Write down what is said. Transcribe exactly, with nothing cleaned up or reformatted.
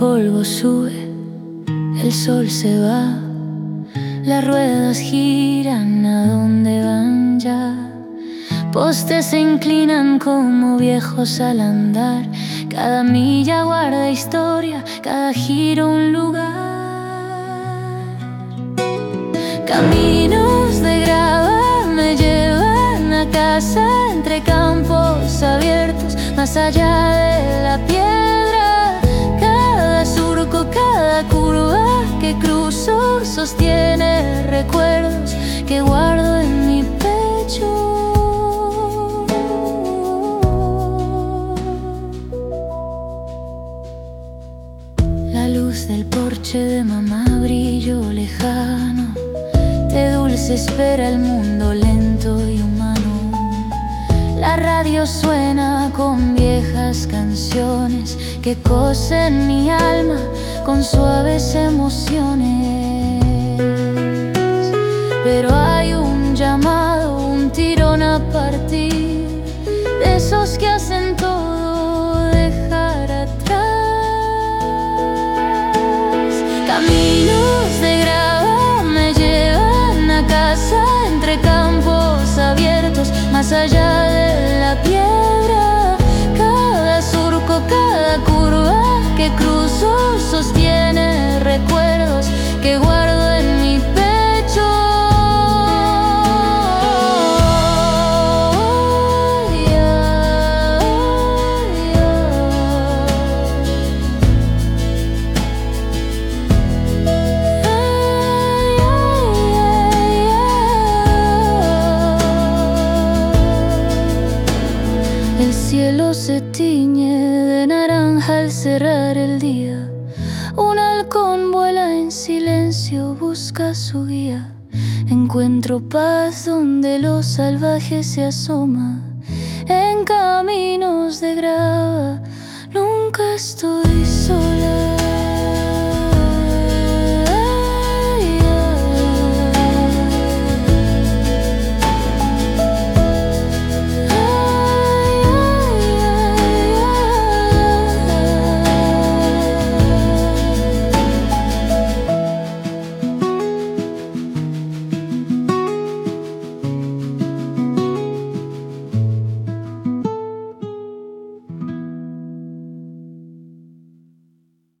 polvo sube, el sol se va, las ruedas giran, ¿a dónde van ya? Postes se inclinan como viejos al andar, cada milla guarda historia, cada giro un lugar. Caminos de grava me llevan a casa, entre campos abiertos, más allá de la piedra. Cada surco, cada curva que cruzo sostiene recuerdos que guardo en mi pecho. La luz del porche de mamá, brillo lejano, de dulce espera el mundo lento y humano. La radio suena con viejas canciones que cosen mi alma con suaves emociones. Pero hay un llamado, un tirón a partir, de esos que hacen todo dejar atrás. Caminos de grava me llevan a casa, entre campos abiertos, más allá de la piedra. Cada surco, cada curva que cruzo sostiene recuerdos que guardo en mi pecho. El cielo se tiñe de naranja al cerrar el día. Un halcón vuela en silencio, busca su guía. Encuentro paz donde lo salvaje se asoma. En caminos de grava nunca estoy